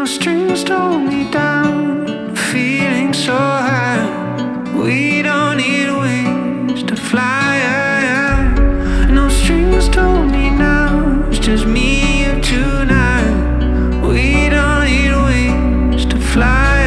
no strings hold me down, feeling so high. We don't need wings to fly. No strings hold me now, it's just me and you tonight. We don't need wings to fly.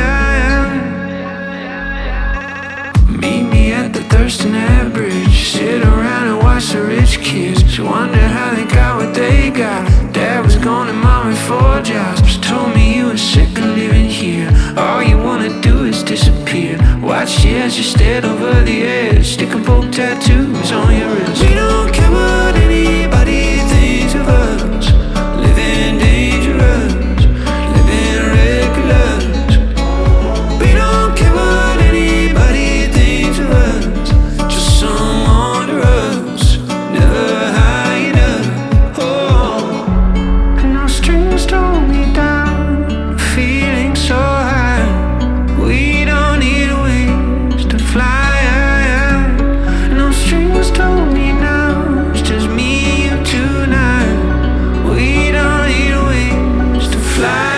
Meet me at the Thurston Ave Bridge, sit around and watch the rich kids. Wonder how they got what they got. Dad was gone and mom had 4 jobs. Just told me you were sick of living here. All you wanna do is disappear. Watch you as you stared over the edge, stick and poke tattoos on your wrist. We don't care what anybody thinks of us. Living dangerous, living reckless. We don't care what anybody thinks of us. Just some wanderers, never high enough. Oh, and no strings hold me down, feeling so high. We don't need wings to fly. No strings hold me now, it's just me and you tonight. We don't need wings to fly.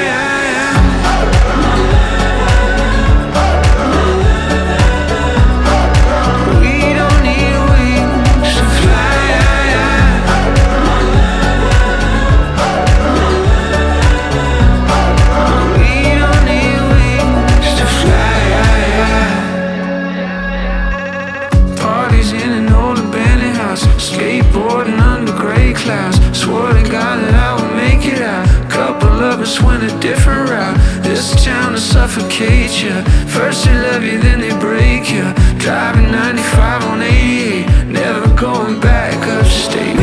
We don't need wings to fly. We don't need wings to fly. Parties in an old abandoned house, skateboarding under gray clouds. Swore to God that I would make it out. Couple of us went a different route. This town to suffocate you. First they love you, then they break you. Driving 95 on 88, never going back upstate.